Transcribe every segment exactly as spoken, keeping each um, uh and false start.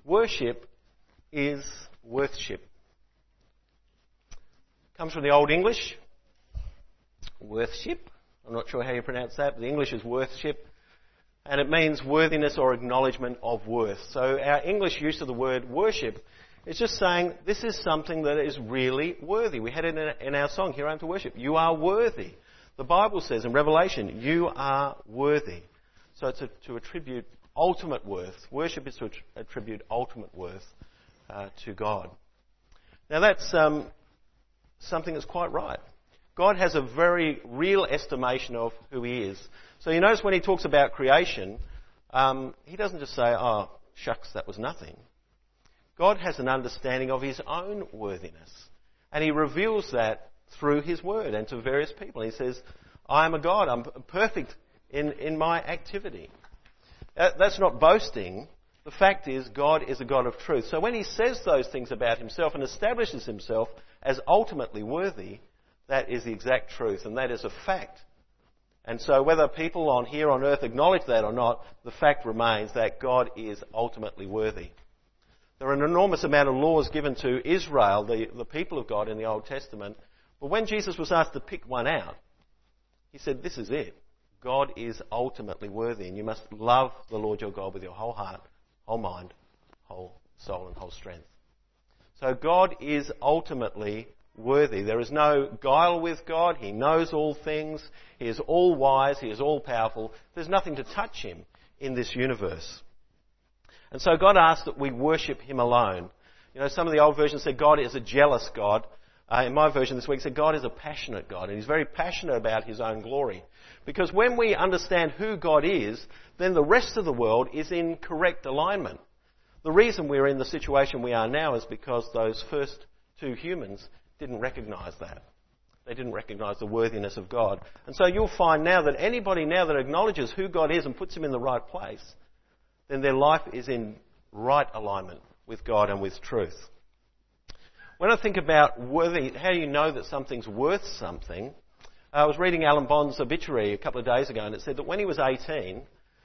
worship is worthship. Comes from the Old English, worthship. I'm not sure how you pronounce that, but the English is worthship. And it means worthiness or acknowledgement of worth. So our English use of the word worship is just saying this is something that is really worthy. We had it in our song, Here I Am to Worship. You are worthy. The Bible says in Revelation, you are worthy. So it's a, to attribute ultimate worth. Worship is to attribute ultimate worth uh, to God. Now that's um, something that's quite right. God has a very real estimation of who he is. So you notice when he talks about creation, um, he doesn't just say, oh, shucks, that was nothing. God has an understanding of his own worthiness. And he reveals that through his word and to various people. He says, I am a God. I'm perfect in, in my activity. That, that's not boasting. The fact is, God is a God of truth. So when he says those things about himself and establishes himself as ultimately worthy, that is the exact truth, and that is a fact. And so whether people on here on earth acknowledge that or not, the fact remains that God is ultimately worthy. There are an enormous amount of laws given to Israel, the, the people of God in the Old Testament. But when Jesus was asked to pick one out, he said, this is it. God is ultimately worthy, and you must love the Lord your God with your whole heart, whole mind, whole soul and whole strength. So God is ultimately worthy. There is no guile with God. He knows all things. He is all wise. He is all powerful. There's nothing to touch him in this universe. And so God asks that we worship him alone. You know, some of the old versions said God is a jealous God. Uh, in my version this week, it said God is a passionate God, and he's very passionate about his own glory. Because when we understand who God is, then the rest of the world is in correct alignment. The reason we're in the situation we are now is because those first two humans didn't recognise that. They didn't recognise the worthiness of God. And so you'll find now that anybody now that acknowledges who God is and puts him in the right place, then their life is in right alignment with God and with truth. When I think about worthy, how do you know that something's worth something? I was reading Alan Bond's obituary a couple of days ago, and it said that when he was eighteen,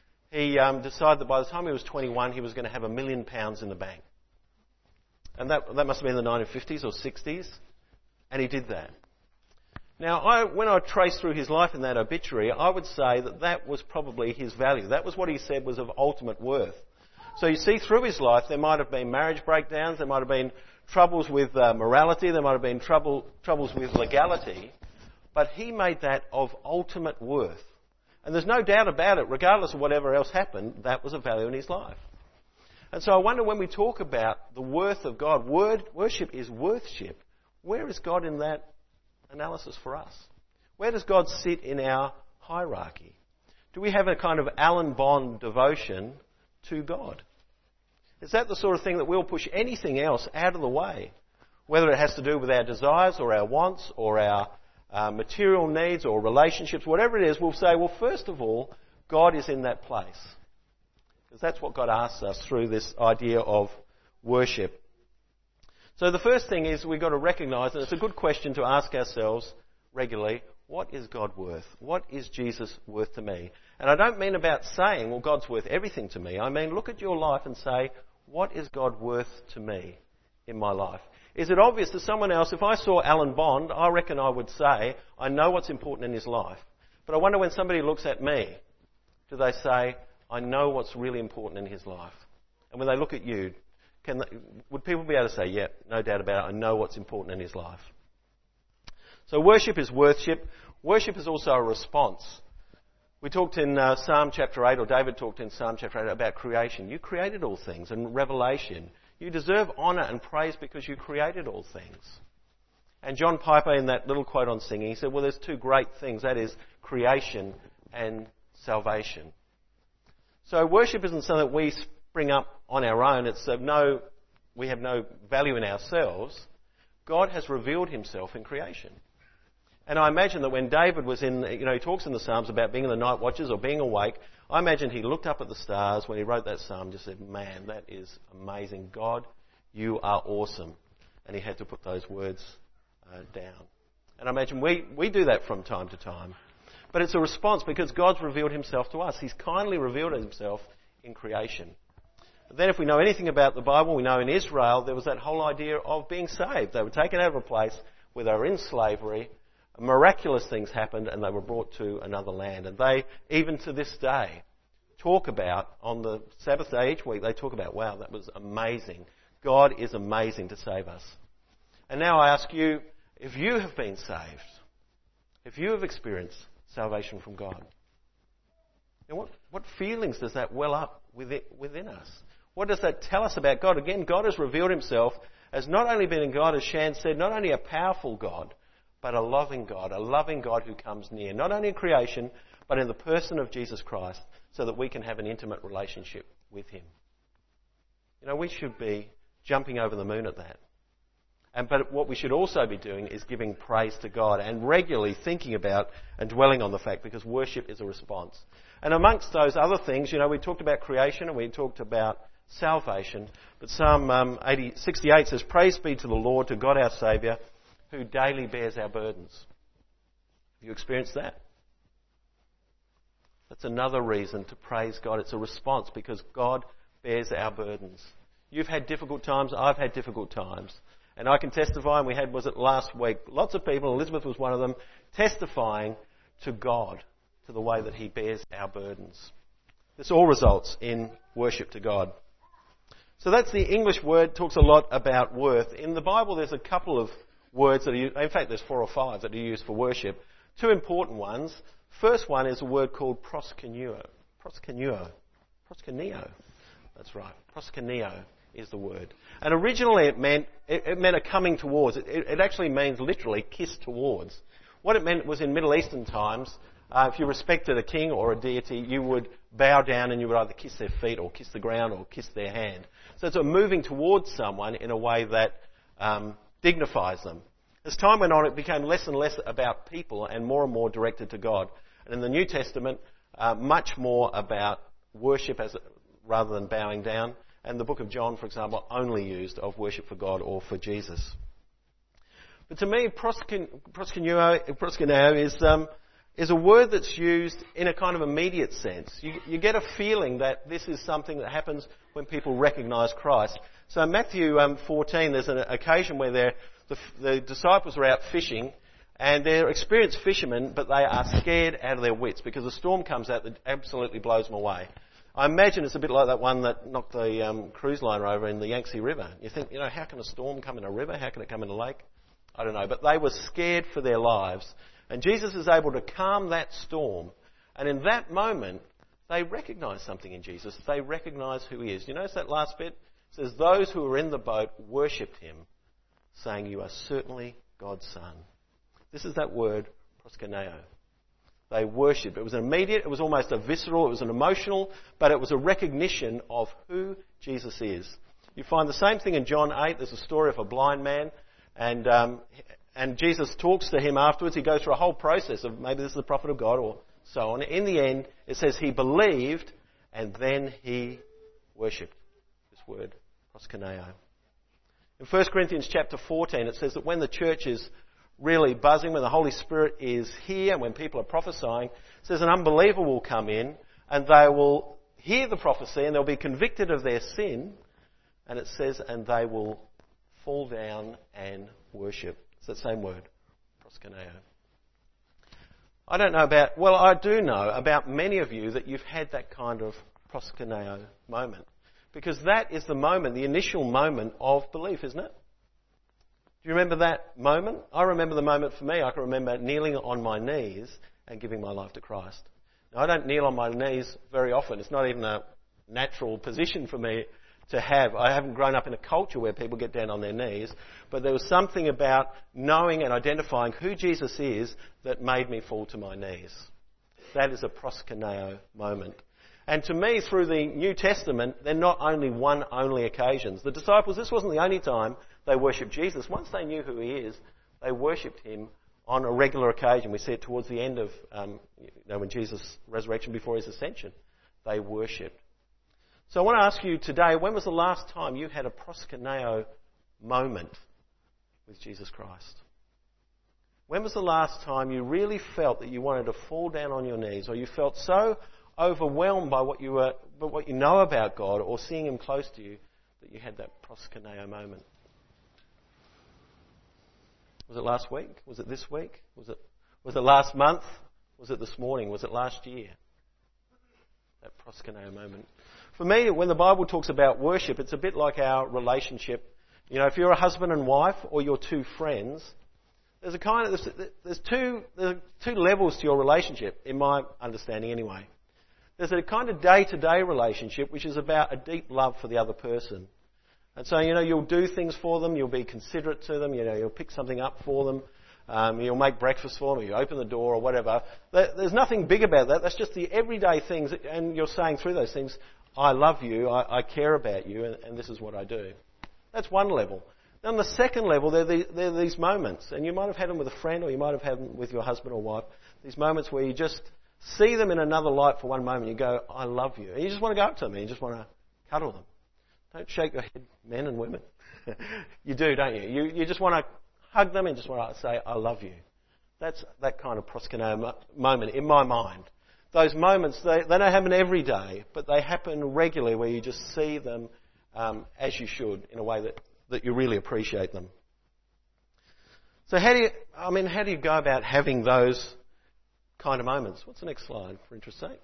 he um, decided that by the time he was twenty-one, he was going to have a million pounds in the bank. And that, that must have been in the nineteen fifties or sixties, and he did that. Now, I, when I traced through his life in that obituary, I would say that that was probably his value. That was what he said was of ultimate worth. So you see, through his life, there might have been marriage breakdowns, there might have been troubles with uh, morality, there might have been trouble, troubles with legality, but he made that of ultimate worth. And there's no doubt about it, regardless of whatever else happened, that was a value in his life. And so I wonder when we talk about the worth of God, word, worship is worthship. Where is God in that analysis for us? Where does God sit in our hierarchy? Do we have a kind of Alan Bond devotion to God? Is that the sort of thing that we'll push anything else out of the way? Whether it has to do with our desires or our wants or our uh, material needs or relationships, whatever it is, we'll say, well, first of all, God is in that place. Because that's what God asks us through this idea of worship. So the first thing is we've got to recognise, and it's a good question to ask ourselves regularly, what is God worth? What is Jesus worth to me? And I don't mean about saying, well, God's worth everything to me. I mean, look at your life and say, what is God worth to me in my life? Is it obvious to someone else, if I saw Alan Bond, I reckon I would say, I know what's important in his life. But I wonder when somebody looks at me, do they say, I know what's really important in his life? And when they look at you, can they, would people be able to say, yeah, no doubt about it, I know what's important in his life? So worship is worship. Worship is also a response. We talked in uh, Psalm chapter eight, or David talked in Psalm chapter eight about creation. You created all things, and Revelation. You deserve honour and praise because you created all things. And John Piper, in that little quote on singing, he said, well, there's two great things. That is creation and salvation. So worship isn't something that we spring up on our own. It's of no, we have no value in ourselves. God has revealed himself in creation. And I imagine that when David was in, you know, he talks in the Psalms about being in the night watches or being awake, I imagine he looked up at the stars when he wrote that psalm and just said, man, that is amazing. God, you are awesome. And he had to put those words uh, down. And I imagine we, we do that from time to time. But it's a response because God's revealed himself to us. He's kindly revealed himself in creation. Then if we know anything about the Bible, we know in Israel there was that whole idea of being saved. They were taken out of a place where they were in slavery, miraculous things happened, and they were brought to another land. And they, even to this day, talk about, on the Sabbath day each week, they talk about, wow, that was amazing. God is amazing to save us. And now I ask you, if you have been saved, if you have experienced salvation from God, and what, what feelings does that well up within, within us? What does that tell us about God? Again, God has revealed himself as not only being a God, as Shan said, not only a powerful God, but a loving God, a loving God who comes near, not only in creation, but in the person of Jesus Christ, so that we can have an intimate relationship with him. You know, we should be jumping over the moon at that. And, but what we should also be doing is giving praise to God and regularly thinking about and dwelling on the fact, because worship is a response. And amongst those other things, you know, we talked about creation and we talked about salvation. But Psalm um, eighty, sixty-eight says, "Praise be to the Lord, to God our Saviour, who daily bears our burdens." Have you experienced that? That's another reason to praise God. It's a response because God bears our burdens. You've had difficult times, I've had difficult times. And I can testify, and we had, was it last week, lots of people, Elizabeth was one of them, testifying to God, to the way that he bears our burdens. This all results in worship to God. So that's the English word, talks a lot about worth. In the Bible there's a couple of words that are used, in fact there's four or five that are used for worship. Two important ones. First one is a word called proskuneo. Proskuneo. Proskuneo. That's right. Proskuneo is the word. And originally it meant it, it meant a coming towards. It, it, it actually means literally kiss towards. What it meant was in Middle Eastern times, uh, if you respected a king or a deity, you would bow down and you would either kiss their feet or kiss the ground or kiss their hand. So it's a moving towards someone in a way that um, dignifies them. As time went on, it became less and less about people and more and more directed to God. And in the New Testament, uh, much more about worship as rather than bowing down. And the book of John, for example, only used of worship for God or for Jesus. But to me, proskuneo is, um, is a word that's used in a kind of immediate sense. You, you get a feeling that this is something that happens when people recognise Christ. So in Matthew um, fourteen, there's an occasion where they're, the, the disciples are out fishing, and they're experienced fishermen, but they are scared out of their wits because a storm comes out that absolutely blows them away. I imagine it's a bit like that one that knocked the um, cruise liner over in the Yangtze River. You think, you know, how can a storm come in a river? How can it come in a lake? I don't know. But they were scared for their lives. And Jesus is able to calm that storm. And in that moment, they recognise something in Jesus. They recognise who he is. You notice that last bit? It says, those who were in the boat worshipped him, saying, "You are certainly God's Son." This is that word, proskuneo. They worshipped. It was an immediate, it was almost a visceral, it was an emotional, but it was a recognition of who Jesus is. You find the same thing in John eight. There's a story of a blind man, and um, and Jesus talks to him afterwards. He goes through a whole process of maybe this is the prophet of God or so on. In the end, it says he believed, and then he worshipped. This word, proskuneo. In First Corinthians chapter fourteen, it says that when the church is really buzzing, when the Holy Spirit is here, and when people are prophesying, it says an unbeliever will come in and they will hear the prophecy and they'll be convicted of their sin, and it says, and they will fall down and worship. It's that same word, proskuneo. I don't know about, well, I do know about many of you that you've had that kind of proskuneo moment, because that is the moment, the initial moment of belief, isn't it? Do you remember that moment? I remember the moment for me. I can remember kneeling on my knees and giving my life to Christ. Now, I don't kneel on my knees very often. It's not even a natural position for me to have. I haven't grown up in a culture where people get down on their knees. But there was something about knowing and identifying who Jesus is that made me fall to my knees. That is a proskuneo moment. And to me, through the New Testament, they're not only one only occasions. The disciples, this wasn't the only time they worshipped Jesus. Once they knew who he is, they worshipped him on a regular occasion. We see it towards the end of, um, you know, when Jesus' resurrection before his ascension. They worshipped. So I want to ask you today, when was the last time you had a proskuneo moment with Jesus Christ? When was the last time you really felt that you wanted to fall down on your knees, or you felt so overwhelmed by what you were, by what you know about God or seeing Him close to you, that you had that proskuneo moment. Was it last week? Was it this week? Was it was it last month? Was it this morning? Was it last year? That proskuneo moment. For me, when the Bible talks about worship, it's a bit like our relationship. You know, if you're a husband and wife or you're two friends, there's a kind of there's, there's two there's two levels to your relationship, in my understanding anyway. There's a kind of day-to-day relationship which is about a deep love for the other person. And so, you know, you'll do things for them, you'll be considerate to them, you know, you'll pick something up for them, um, you'll make breakfast for them, you open the door or whatever. There's nothing big about that. That's just the everyday things, and you're saying through those things, I love you, I, I care about you, and, and this is what I do. That's one level. Then on the second level, there are, the, there are these moments, and you might have had them with a friend or you might have had them with your husband or wife, these moments where you just see them in another light for one moment. You go, I love you. And you just want to go up to them and you just want to cuddle them. Don't shake your head, men and women. You do, don't you? you? You just want to hug them and just want to say, I love you. That's that kind of proskuneo moment in my mind. Those moments, they, they don't happen every day, but they happen regularly where you just see them um, as you should, in a way that, that you really appreciate them. So how do you, I mean, how do you go about having those kind of moments? What's the next slide, for interest's sake?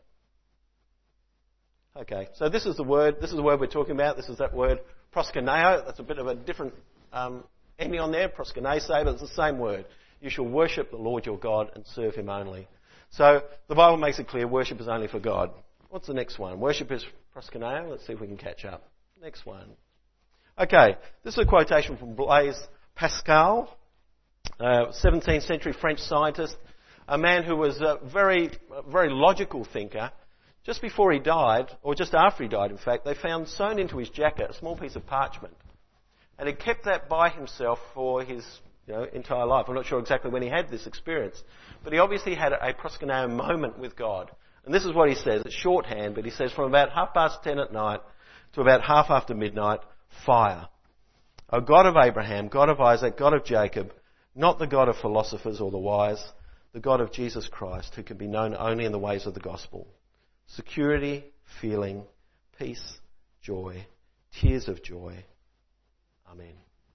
Okay, so this is the word, this is the word we're talking about. This is that word, proskuneo. That's a bit of a different um, ending on there, proskunese, but it's the same word. You shall worship the Lord your God and serve Him only. So the Bible makes it clear worship is only for God. What's the next one? Worship is proskuneo. Let's see if we can catch up. Next one. Okay, this is a quotation from Blaise Pascal, uh, seventeenth century French scientist, a man who was a very, very logical thinker. Just before he died, or just after he died in fact, they found sewn into his jacket a small piece of parchment. And he kept that by himself for his you know, entire life. I'm not sure exactly when he had this experience, but he obviously had a proskuneo moment with God. And this is what he says. It's shorthand, but he says from about half past ten at night to about half after midnight, fire. O God of Abraham, God of Isaac, God of Jacob, not the God of philosophers or the wise, the God of Jesus Christ, who can be known only in the ways of the gospel. Security, feeling, peace, joy, tears of joy. Amen.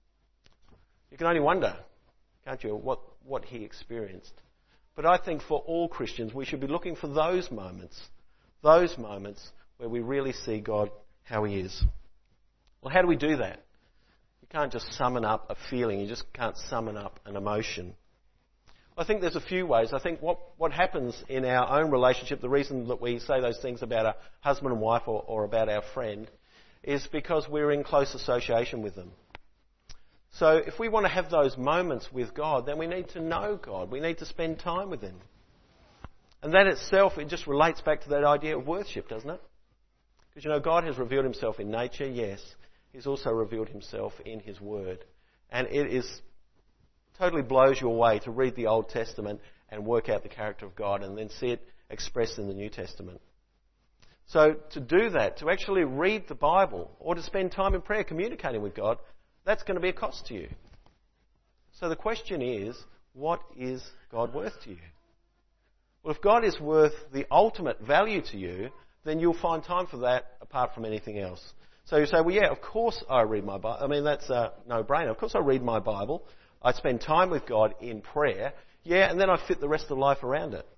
You can only wonder, can't you, what, what he experienced. But I think for all Christians, we should be looking for those moments, those moments where we really see God how He is. Well, how do we do that? You can't just summon up a feeling. You just can't summon up an emotion. I think there's a few ways. I think what, what happens in our own relationship, the reason that we say those things about a husband and wife or, or about our friend, is because we're in close association with them. So if we want to have those moments with God, then we need to know God. We need to spend time with Him. And that itself, it just relates back to that idea of worship, doesn't it? Because, you know, God has revealed Himself in nature, yes. He's also revealed Himself in His Word. And it is totally blows you away to read the Old Testament and work out the character of God and then see it expressed in the New Testament. So to do that, to actually read the Bible or to spend time in prayer communicating with God, that's going to be a cost to you. So the question is, what is God worth to you? Well, if God is worth the ultimate value to you, then you'll find time for that apart from anything else. So you say, well, yeah, of course I read my Bible. I mean, that's a no-brainer. Of course I read my Bible. I spend time with God in prayer. Yeah, and then I fit the rest of life around it.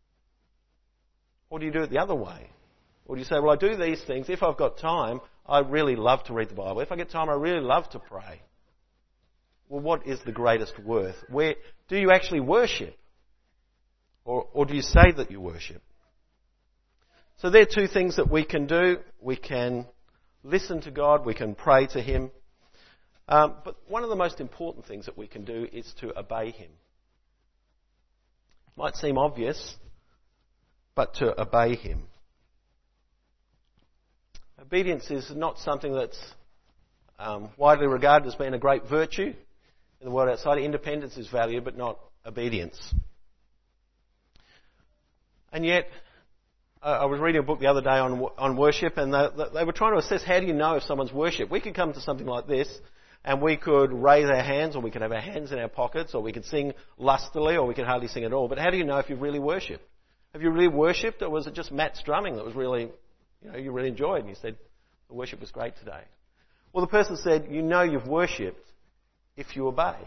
Or do you do it the other way? Or do you say, well, I do these things. If I've got time, I really love to read the Bible. If I get time, I really love to pray. Well, what is the greatest worth? Where do you actually worship? Or, or do you say that you worship? So there are two things that we can do. We can listen to God. We can pray to Him. Um, but one of the most important things that we can do is to obey Him. Might seem obvious, but to obey Him. Obedience is not something that's um, widely regarded as being a great virtue in the world outside. Independence is valued, but not obedience. And yet, uh, I was reading a book the other day on on worship, and they, they were trying to assess how do you know if someone's worship. We could come to something like this, and we could raise our hands, or we could have our hands in our pockets, or we could sing lustily, or we could hardly sing at all. But how do you know if you've really worshipped? Have you really worshipped, or was it just Matt's drumming that was really, you know, you really enjoyed and you said, the worship was great today? Well, the person said, you know you've worshipped if you obey.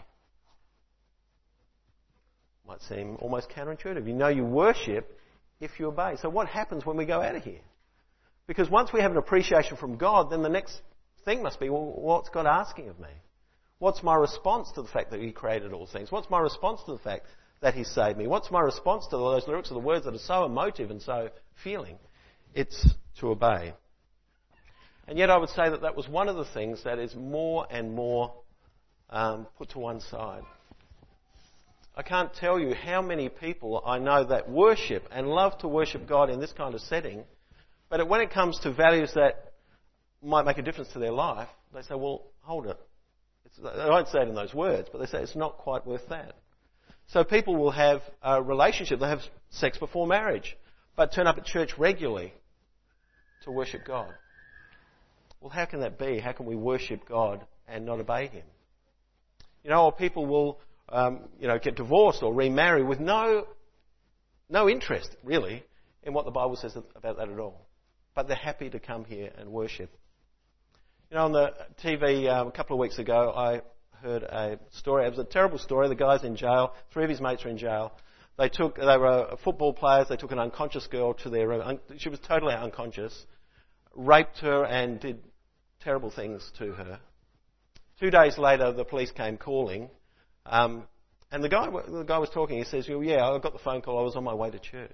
Might seem almost counterintuitive. You know you worship if you obey. So what happens when we go out of here? Because once we have an appreciation from God, then the next thing must be, well, what's God asking of me? What's my response to the fact that He created all things? What's my response to the fact that He saved me? What's my response to those lyrics or the words that are so emotive and so feeling? It's to obey. And yet I would say that that was one of the things that is more and more um, put to one side. I can't tell you how many people I know that worship and love to worship God in this kind of setting, but when it comes to values that might make a difference to their life, they say, well, hold it. It's, they won't say it in those words, but they say it's not quite worth that. So people will have a relationship, they have sex before marriage, but turn up at church regularly to worship God. Well, how can that be? How can we worship God and not obey Him? You know, or people will, um, you know, get divorced or remarry with no, no interest, really, in what the Bible says about that at all. But they're happy to come here and worship. You know, on the T V um, a couple of weeks ago, I heard a story. It was a terrible story. The guy's in jail. Three of his mates are in jail. They took, they were football players. They took an unconscious girl to their room. She was totally unconscious. Raped her and did terrible things to her. Two days later, the police came calling. Um, and the guy, the guy was talking. He says, well, yeah, I got the phone call. I was on my way to church.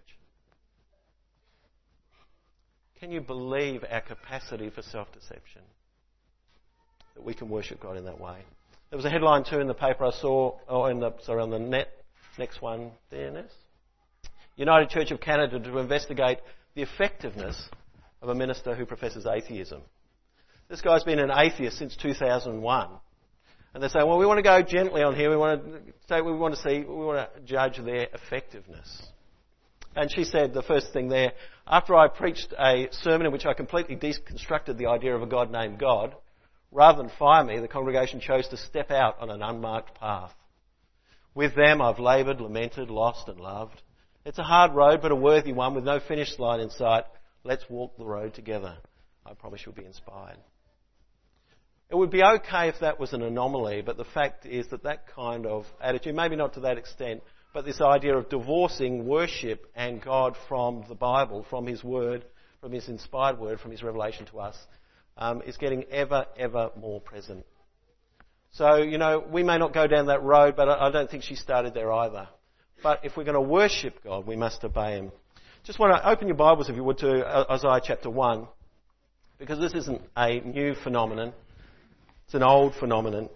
Can you believe our capacity for self-deception? That we can worship God in that way. There was a headline too in the paper I saw, or in the, sorry, on the net. Next one there, Ness. United Church of Canada to investigate the effectiveness of a minister who professes atheism. This guy's been an atheist since two thousand one. And they say, well, we want to go gently on here. We want to say, we want to see, we want to judge their effectiveness. And she said, the first thing there, after I preached a sermon in which I completely deconstructed the idea of a God named God, rather than fire me, the congregation chose to step out on an unmarked path. With them I've laboured, lamented, lost and loved. It's a hard road, but a worthy one with no finish line in sight. Let's walk the road together. I promise you'll be inspired. It would be okay if that was an anomaly, but the fact is that that kind of attitude, maybe not to that extent, but this idea of divorcing worship and God from the Bible, from His Word, from His inspired Word, from His revelation to us, um, is getting ever, ever more present. So, you know, we may not go down that road, but I don't think she started there either. But if we're going to worship God, we must obey Him. Just want to open your Bibles, if you would, to Isaiah chapter one, because this isn't a new phenomenon. It's an old phenomenon.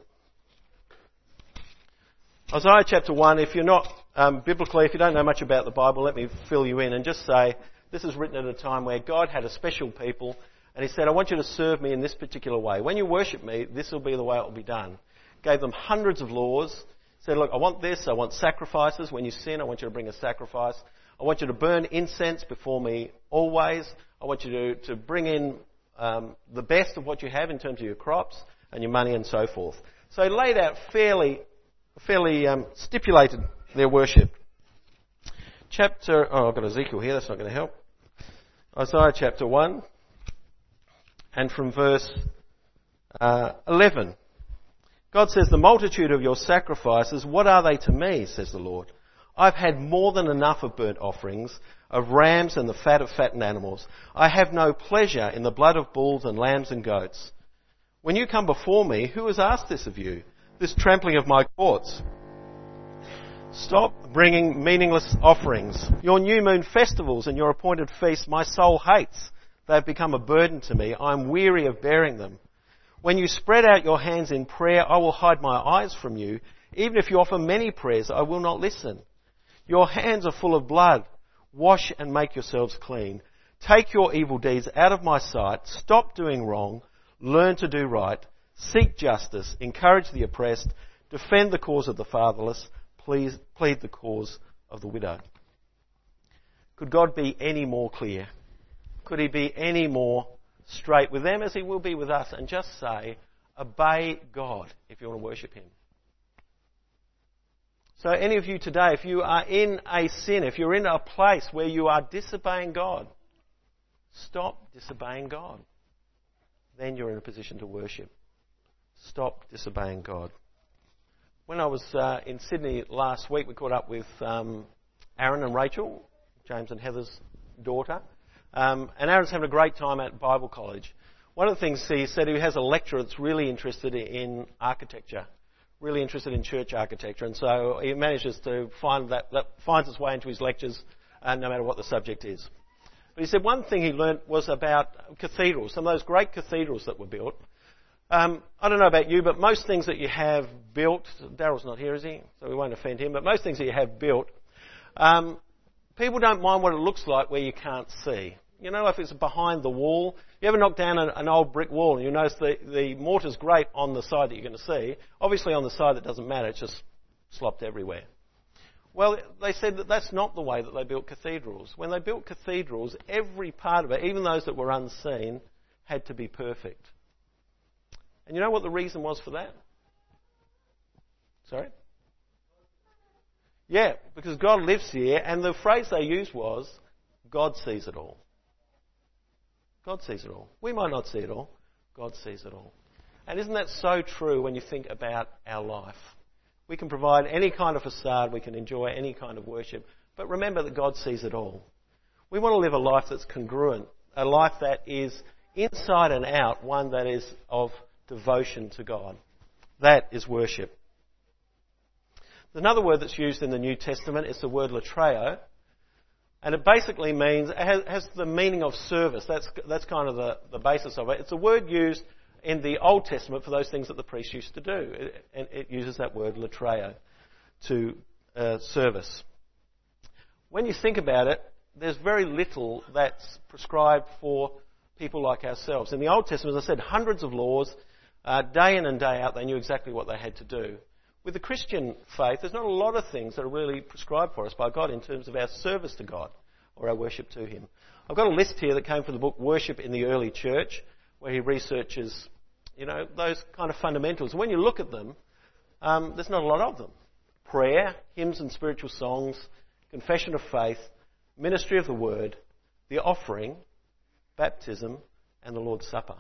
Isaiah chapter one, if you're not um, biblically, if you don't know much about the Bible, let me fill you in and just say this is written at a time where God had a special people and He said, I want you to serve me in this particular way. When you worship me, this will be the way it will be done. Gave them hundreds of laws. Said, look, I want this. I want sacrifices. When you sin, I want you to bring a sacrifice. I want you to burn incense before me always. I want you to, to bring in um, the best of what you have in terms of your crops and your money and so forth. So He laid out fairly, fairly um, stipulated their worship. Chapter, oh, I've got Ezekiel here. That's not going to help. Isaiah chapter one, and from verse uh, eleven. God says, the multitude of your sacrifices, what are they to me, says the Lord? I've had more than enough of burnt offerings, of rams and the fat of fattened animals. I have no pleasure in the blood of bulls and lambs and goats. When you come before me, who has asked this of you, this trampling of my courts? Stop bringing meaningless offerings. Your new moon festivals and your appointed feasts my soul hates. They have become a burden to me. I am weary of bearing them. When you spread out your hands in prayer, I will hide my eyes from you. Even if you offer many prayers, I will not listen. Your hands are full of blood. Wash and make yourselves clean. Take your evil deeds out of my sight. Stop doing wrong. Learn to do right. Seek justice. Encourage the oppressed. Defend the cause of the fatherless. Please plead the cause of the widow. Could God be any more clear? Could He be any more straight with them as He will be with us, and just say, obey God if you want to worship Him. So any of you today, if you are in a sin, if you're in a place where you are disobeying God, stop disobeying God. Then you're in a position to worship. Stop disobeying God. When I was uh, in Sydney last week, we caught up with um, Aaron and Rachel, James and Heather's daughter. Um, and Aaron's having a great time at Bible college. One of the things he said, he has a lecturer that's really interested in architecture, really interested in church architecture, and so he manages to find that, that finds its way into his lectures, uh, no matter what the subject is. But he said one thing he learnt was about cathedrals, some of those great cathedrals that were built. Um, I don't know about you, but most things that you have built, Daryl's not here, is he? So we won't offend him, but most things that you have built, um, people don't mind what it looks like where you can't see. You know, if it's behind the wall, you ever knock down an, an old brick wall and you notice the, the mortar's great on the side that you're going to see. Obviously on the side that doesn't matter, it's just slopped everywhere. Well, they said that that's not the way that they built cathedrals. When they built cathedrals, every part of it, even those that were unseen, had to be perfect. And you know what the reason was for that? Sorry? Yeah, because God lives here, and the phrase they used was, God sees it all. God sees it all. We might not see it all. God sees it all. And isn't that so true when you think about our life? We can provide any kind of facade, we can enjoy any kind of worship, but remember that God sees it all. We want to live a life that's congruent, a life that is inside and out, one that is of devotion to God. That is worship. Another word that's used in the New Testament is the word latreo. And it basically means, it has, has the meaning of service. That's, that's kind of the, the basis of it. It's a word used in the Old Testament for those things that the priests used to do. It, and it uses that word latreo to uh, service. When you think about it, there's very little that's prescribed for people like ourselves. In the Old Testament, as I said, hundreds of laws, uh, day in and day out, they knew exactly what they had to do. With the Christian faith, there's not a lot of things that are really prescribed for us by God in terms of our service to God or our worship to Him. I've got a list here that came from the book Worship in the Early Church, where he researches, you know, those kind of fundamentals. And when you look at them, um, there's not a lot of them. Prayer, hymns and spiritual songs, confession of faith, ministry of the word, the offering, baptism, and the Lord's Supper.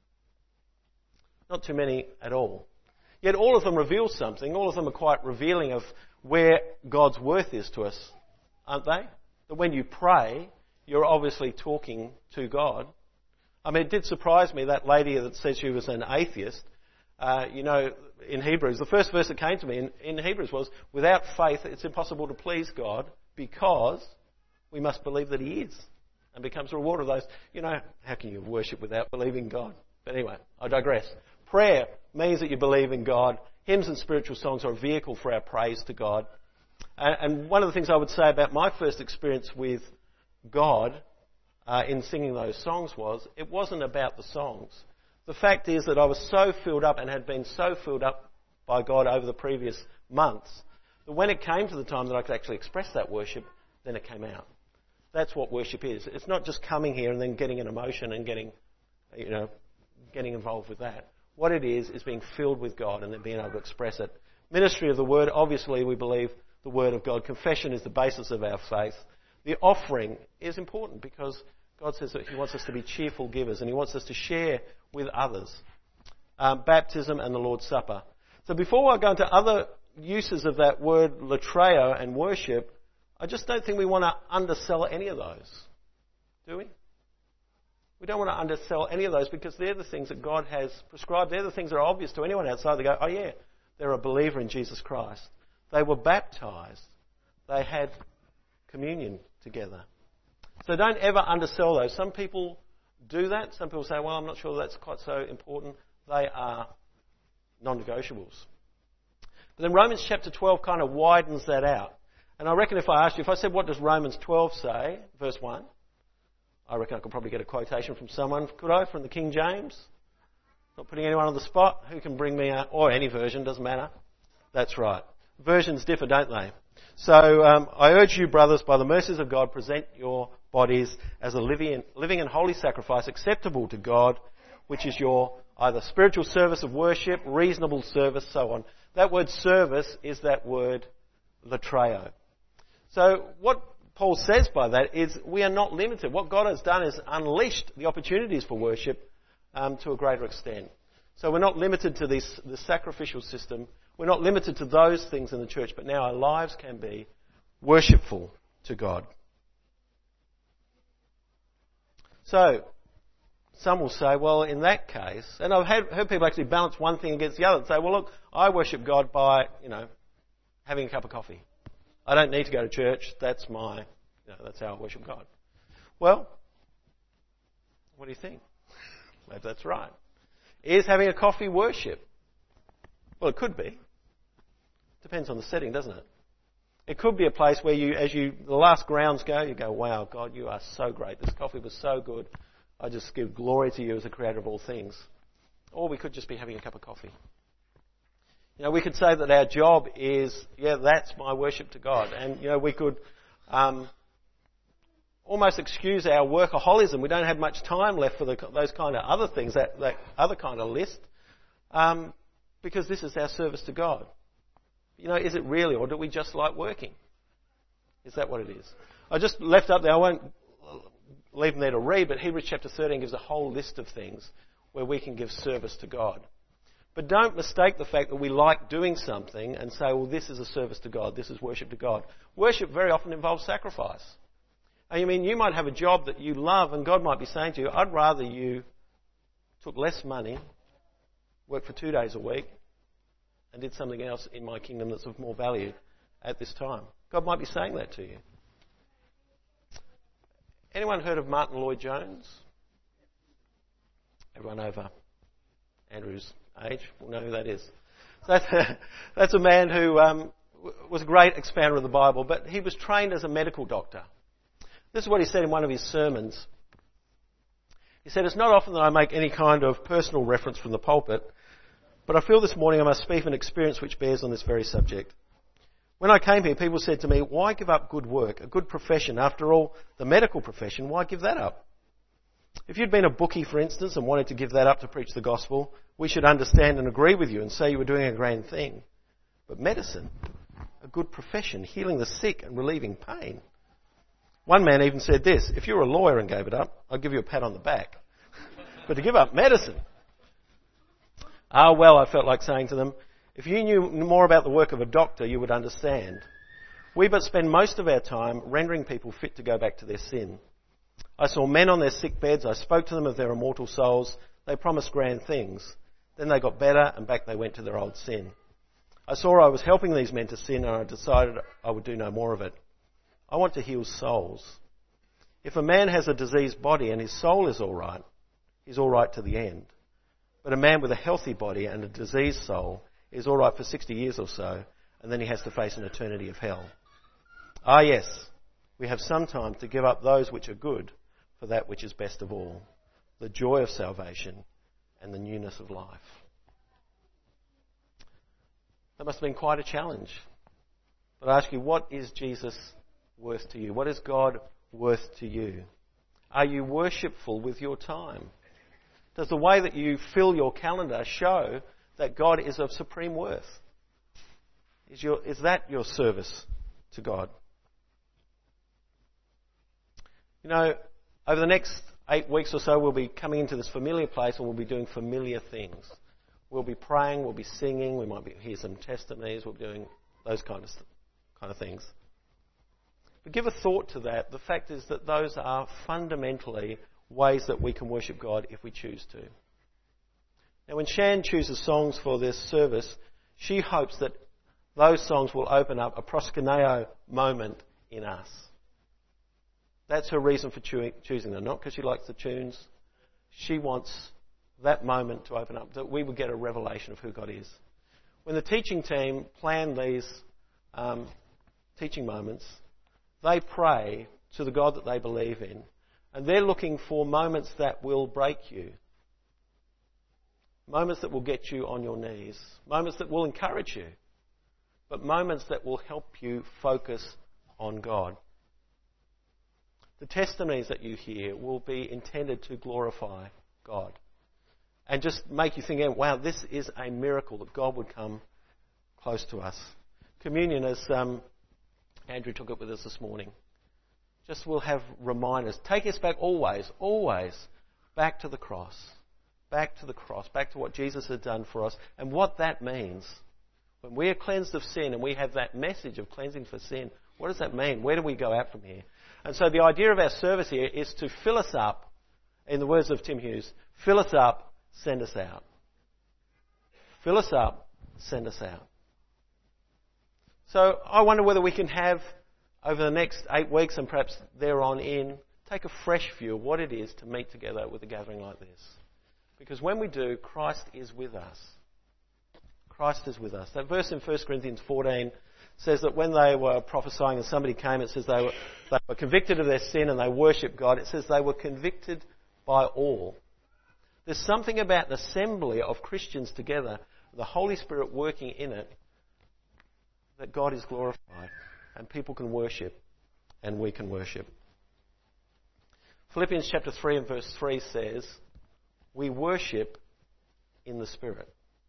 Not too many at all. Yet all of them reveal something. All of them are quite revealing of where God's worth is to us, aren't they? That when you pray, you're obviously talking to God. I mean, it did surprise me, that lady that said she was an atheist. Uh, you know, in Hebrews, the first verse that came to me in, in Hebrews was, without faith it's impossible to please God because we must believe that He is, and becomes a reward of those. You know, how can you worship without believing God? But anyway, I digress. Prayer means that you believe in God. Hymns and spiritual songs are a vehicle for our praise to God. And one of the things I would say about my first experience with God uh, in singing those songs was, it wasn't about the songs. The fact is that I was so filled up and had been so filled up by God over the previous months that when it came to the time that I could actually express that worship, then it came out. That's what worship is. It's not just coming here and then getting an emotion and getting, you know, getting involved with that. What it is, is being filled with God and then being able to express it. Ministry of the Word, obviously we believe the Word of God. Confession is the basis of our faith. The offering is important because God says that He wants us to be cheerful givers and He wants us to share with others. Um, baptism and the Lord's Supper. So before I go into other uses of that word latreo and worship, I just don't think we want to undersell any of those. Do we? We don't want to undersell any of those because they're the things that God has prescribed. They're the things that are obvious to anyone outside. They go, oh yeah, they're a believer in Jesus Christ. They were baptised. They had communion together. So don't ever undersell those. Some people do that. Some people say, well, I'm not sure that's quite so important. They are non-negotiables. But then Romans chapter twelve kind of widens that out. And I reckon if I asked you, if I said, what does Romans twelve say, verse one, I reckon I could probably get a quotation from someone. Could I? From the King James? Not putting anyone on the spot. Who can bring me a... Or any version, doesn't matter. That's right. Versions differ, don't they? So um, I urge you, brothers, by the mercies of God, present your bodies as a living, living and holy sacrifice acceptable to God, which is your either spiritual service of worship, reasonable service, so on. That word service is that word latreo. So what Paul says by that is we are not limited. What God has done is unleashed the opportunities for worship um, to a greater extent. So we're not limited to this, this sacrificial system. We're not limited to those things in the church, but now our lives can be worshipful to God. So, some will say, well, in that case, and I've had, heard people actually balance one thing against the other and say, well, look, I worship God by, you know, having a cup of coffee. I don't need to go to church. That's my, you know, that's how I worship God. Well, what do you think? Maybe that's right. Is having a coffee worship? Well, it could be. Depends on the setting, doesn't it? It could be a place where you, as you, the last grounds go, you go, wow, God, you are so great. This coffee was so good. I just give glory to you as the creator of all things. Or we could just be having a cup of coffee. You know, we could say that our job is, yeah, that's my worship to God. And, you know, we could um, almost excuse our workaholism. We don't have much time left for the, those kind of other things, that, that other kind of list, um, because this is our service to God. You know, is it really, or do we just like working? Is that what it is? I just left up there, I won't leave them there to read, but Hebrews chapter thirteen gives a whole list of things where we can give service to God. But don't mistake the fact that we like doing something and say, well, this is a service to God, this is worship to God. Worship very often involves sacrifice. I mean, you might have a job that you love and God might be saying to you, I'd rather you took less money, worked for two days a week, and did something else in my kingdom that's of more value at this time. God might be saying that to you. Anyone heard of Martin Lloyd-Jones? Everyone over Andrew's age will know who that is. So that's, a, that's a man who um, was a great expounder of the Bible, but he was trained as a medical doctor. This is what he said in one of his sermons. He said, it's not often that I make any kind of personal reference from the pulpit, but I feel this morning I must speak of an experience which bears on this very subject. When I came here, people said to me, why give up good work, a good profession? After all, the medical profession, why give that up? If you'd been a bookie, for instance, and wanted to give that up to preach the gospel, we should understand and agree with you and say you were doing a grand thing. But medicine, a good profession, healing the sick and relieving pain. One man even said this, if you were a lawyer and gave it up, I'd give you a pat on the back. But to give up medicine... Ah, well, I felt like saying to them, if you knew more about the work of a doctor, you would understand. We but spend most of our time rendering people fit to go back to their sin. I saw men on their sick beds. I spoke to them of their immortal souls. They promised grand things. Then they got better and back they went to their old sin. I saw I was helping these men to sin and I decided I would do no more of it. I want to heal souls. If a man has a diseased body and his soul is all right, he's all right to the end. But a man with a healthy body and a diseased soul is all right for sixty years or so, and then he has to face an eternity of hell. Ah, yes, we have some time to give up those which are good for that which is best of all, the joy of salvation and the newness of life. That must have been quite a challenge. But I ask you, what is Jesus worth to you? What is God worth to you? Are you worshipful with your time? Does the way that you fill your calendar show that God is of supreme worth? Is, your, is that your service to God? You know, over the next eight weeks or so, we'll be coming into this familiar place and we'll be doing familiar things. We'll be praying, we'll be singing, we might be, hear some testimonies, we'll be doing those kind of, kind of things. But give a thought to that. The fact is that those are fundamentally ways that we can worship God if we choose to. Now, when Shan chooses songs for this service, she hopes that those songs will open up a proskuneo moment in us. That's her reason for choo- choosing them, not because she likes the tunes. She wants that moment to open up, that we will get a revelation of who God is. When the teaching team plan these um, teaching moments, they pray to the God that they believe in. And they're looking for moments that will break you. Moments that will get you on your knees. Moments that will encourage you. But moments that will help you focus on God. The testimonies that you hear will be intended to glorify God. And just make you think, wow, this is a miracle that God would come close to us. Communion, as um, Andrew took it with us this morning. Just we'll have reminders. Take us back always, always back to the cross. Back to the cross. Back to what Jesus had done for us and what that means. When we are cleansed of sin and we have that message of cleansing for sin, what does that mean? Where do we go out from here? And so the idea of our service here is to fill us up, in the words of Tim Hughes, fill us up, send us out. Fill us up, send us out. So I wonder whether we can have, over the next eight weeks and perhaps thereon in, take a fresh view of what it is to meet together with a gathering like this. Because when we do, Christ is with us. Christ is with us. That verse in First Corinthians fourteen says that when they were prophesying and somebody came, it says they were, they were convicted of their sin and they worshipped God. It says they were convicted by all. There's something about an assembly of Christians together, the Holy Spirit working in it, that God is glorified and people can worship and we can worship. Philippians chapter three and verse three says, we worship in the Spirit.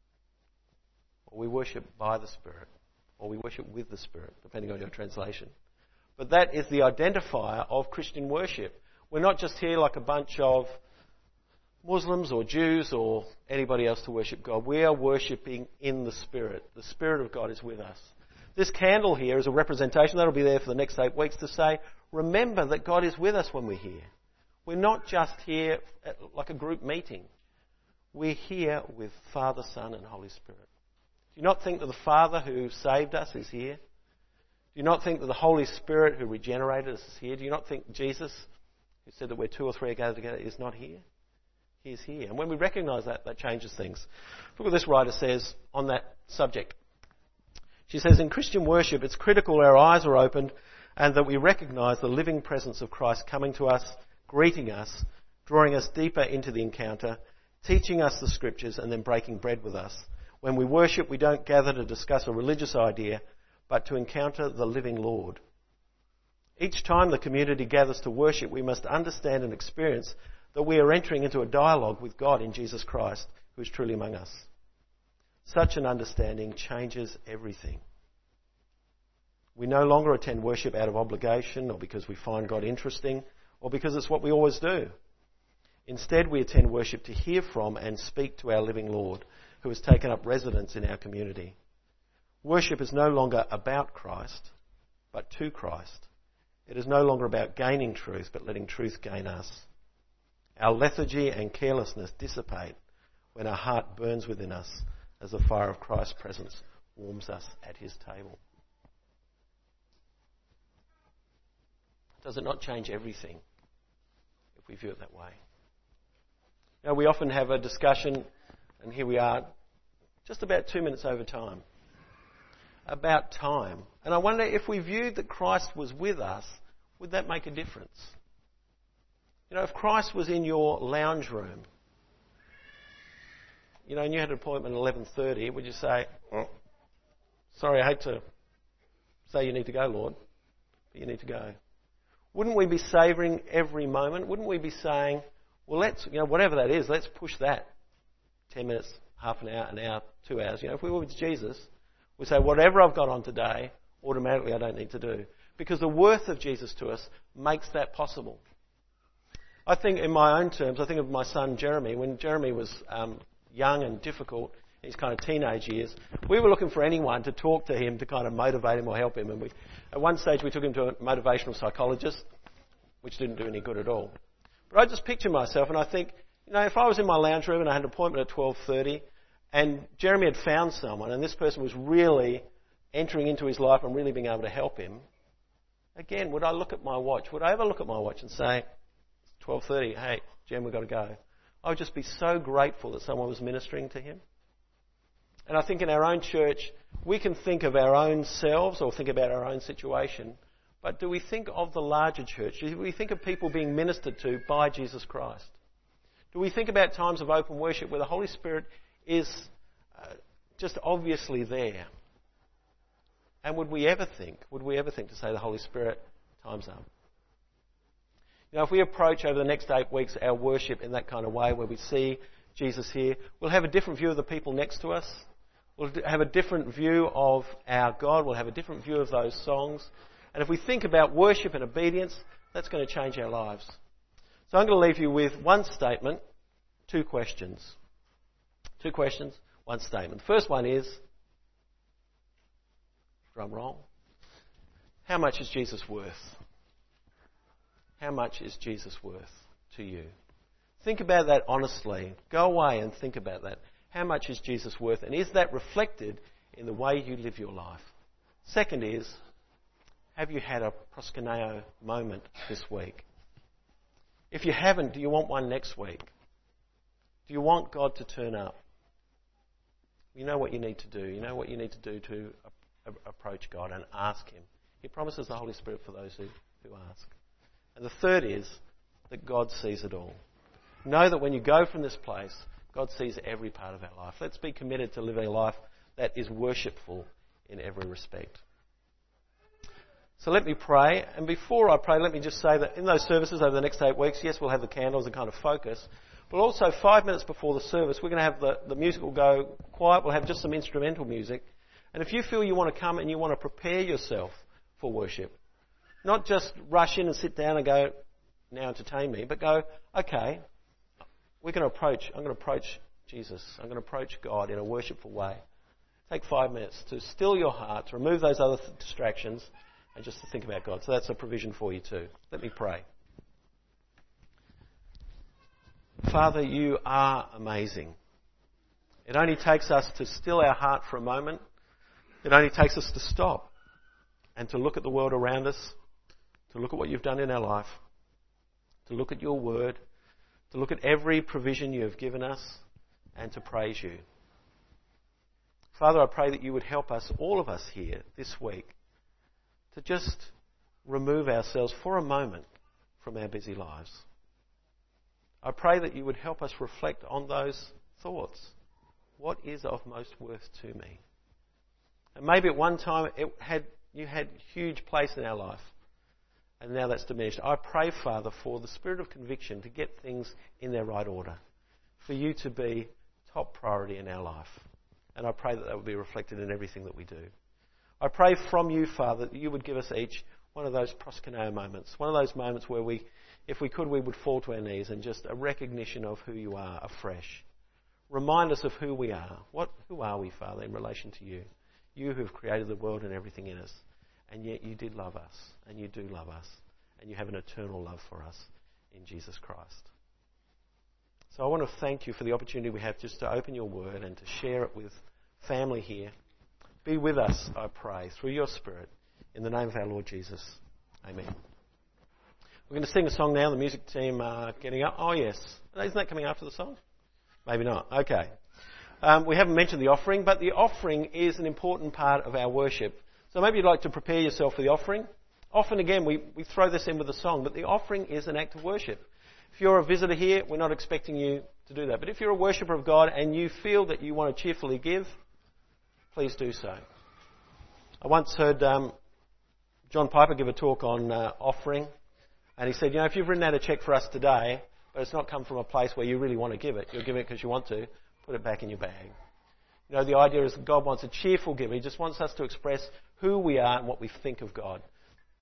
Or we worship by the Spirit. Or we worship with the Spirit, depending on your translation. But that is the identifier of Christian worship. We're not just here like a bunch of Muslims or Jews or anybody else to worship God. We are worshipping in the Spirit. The Spirit of God is with us. This candle here is a representation, that'll be there for the next eight weeks, to say, remember that God is with us when we're here. We're not just here at like a group meeting. We're here with Father, Son and Holy Spirit. Do you not think that the Father who saved us is here? Do you not think that the Holy Spirit who regenerated us is here? Do you not think Jesus, who said that where two or three are gathered together, is not here? He is here. And when we recognise that, that changes things. Look what this writer says on that subject. She says, in Christian worship, it's critical our eyes are opened and that we recognise the living presence of Christ coming to us, greeting us, drawing us deeper into the encounter, teaching us the Scriptures and then breaking bread with us. When we worship, we don't gather to discuss a religious idea, but to encounter the living Lord. Each time the community gathers to worship, we must understand and experience that we are entering into a dialogue with God in Jesus Christ, who is truly among us. Such an understanding changes everything. We no longer attend worship out of obligation or because we find God interesting or because it's what we always do. Instead, we attend worship to hear from and speak to our living Lord, who has taken up residence in our community. Worship is no longer about Christ, but to Christ. It is no longer about gaining truth, but letting truth gain us. Our lethargy and carelessness dissipate when our heart burns within us as the fire of Christ's presence warms us at his table. Does it not change everything if we view it that way? Now, we often have a discussion, and here we are, just about two minutes over time, about time. And I wonder if we viewed that Christ was with us, would that make a difference? You know, if Christ was in your lounge room, you know, and you had an appointment at eleven thirty, would you say, oh, sorry, I hate to say you need to go, Lord, but you need to go? Wouldn't we be savouring every moment? Wouldn't we be saying, well, let's, you know, whatever that is, let's push that ten minutes, half an hour, an hour, two hours. You know, if we were with Jesus, we'd say, whatever I've got on today, automatically I don't need to do. Because the worth of Jesus to us makes that possible. I think in my own terms, I think of my son Jeremy. When Jeremy was um, young and difficult, in his kind of teenage years, we were looking for anyone to talk to him to kind of motivate him or help him. And we, at one stage we took him to a motivational psychologist, which didn't do any good at all. But I just picture myself and I think, you know, if I was in my lounge room and I had an appointment at twelve thirty and Jeremy had found someone and this person was really entering into his life and really being able to help him, again, would I look at my watch? Would I ever look at my watch and say, it's twelve thirty, hey, Jem, we've got to go? I would just be so grateful that someone was ministering to him. And I think in our own church, we can think of our own selves or think about our own situation, but do we think of the larger church? Do we think of people being ministered to by Jesus Christ? Do we think about times of open worship where the Holy Spirit is uh, just obviously there? And would we ever think, would we ever think to say the Holy Spirit, time's up? You know, if we approach over the next eight weeks our worship in that kind of way where we see Jesus here, we'll have a different view of the people next to us. We'll have a different view of our God. We'll have a different view of those songs. And if we think about worship and obedience, that's going to change our lives. So I'm going to leave you with one statement, two questions. Two questions, one statement. The first one is, drum roll, how much is Jesus worth? How much is Jesus worth to you? Think about that honestly. Go away and think about that. How much is Jesus worth? And is that reflected in the way you live your life? Second is, have you had a proskuneo moment this week? If you haven't, do you want one next week? Do you want God to turn up? You know what you need to do. You know what you need to do to a- a- approach God and ask Him. He promises the Holy Spirit for those who, who ask. And the third is that God sees it all. Know that when you go from this place, God sees every part of our life. Let's be committed to living a life that is worshipful in every respect. So let me pray. And before I pray, let me just say that in those services over the next eight weeks, yes, we'll have the candles and kind of focus. But also five minutes before the service, we're going to have the, the music will go quiet. We'll have just some instrumental music. And if you feel you want to come and you want to prepare yourself for worship, not just rush in and sit down and go, now entertain me, but go, okay, we're going to approach, I'm going to approach Jesus. I'm going to approach God in a worshipful way. Take five minutes to still your heart, to remove those other th- distractions, and just to think about God. So that's a provision for you too. Let me pray. Father, you are amazing. It only takes us to still our heart for a moment. It only takes us to stop and to look at the world around us, to look at what you've done in our life, to look at your word, to look at every provision you have given us, and to praise you. Father, I pray that you would help us, all of us here this week, to just remove ourselves for a moment from our busy lives. I pray that you would help us reflect on those thoughts. What is of most worth to me? And maybe at one time it had you had huge place in our life, and now that's diminished. I pray, Father, for the spirit of conviction to get things in their right order, for you to be top priority in our life. And I pray that that would be reflected in everything that we do. I pray from you, Father, that you would give us each one of those proskuneo moments, one of those moments where we, if we could, we would fall to our knees and just a recognition of who you are afresh. Remind us of who we are. What, who are we, Father, in relation to you? You who have created the world and everything in us. And yet you did love us, and you do love us, and you have an eternal love for us in Jesus Christ. So I want to thank you for the opportunity we have just to open your word and to share it with family here. Be with us, I pray, through your Spirit, in the name of our Lord Jesus. Amen. We're going to sing a song now. The music team are getting up. Oh, yes. Isn't that coming after the song? Maybe not. Okay. Um, we haven't mentioned the offering, but the offering is an important part of our worship. So maybe you'd like to prepare yourself for the offering. Often, again, we, we throw this in with a song, but the offering is an act of worship. If you're a visitor here, we're not expecting you to do that. But if you're a worshipper of God and you feel that you want to cheerfully give, please do so. I once heard um, John Piper give a talk on uh, offering, and he said, you know, if you've written out a cheque for us today, but it's not come from a place where you really want to give it, you're giving it because you want to, put it back in your bag. You know, the idea is that God wants a cheerful giver. He just wants us to express who we are and what we think of God.